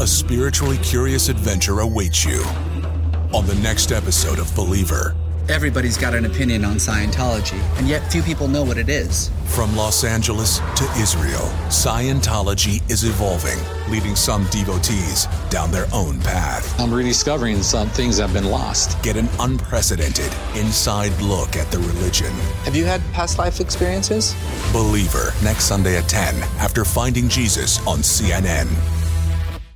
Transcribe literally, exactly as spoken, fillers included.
A spiritually curious adventure awaits you on the next episode of Believer. Everybody's got an opinion on Scientology, and yet few people know what it is. From Los Angeles to Israel, Scientology is evolving, leading some devotees down their own path. I'm rediscovering some things that have been lost. Get an unprecedented inside look at the religion. Have you had past life experiences? Believer, next Sunday at ten, after Finding Jesus on C N N.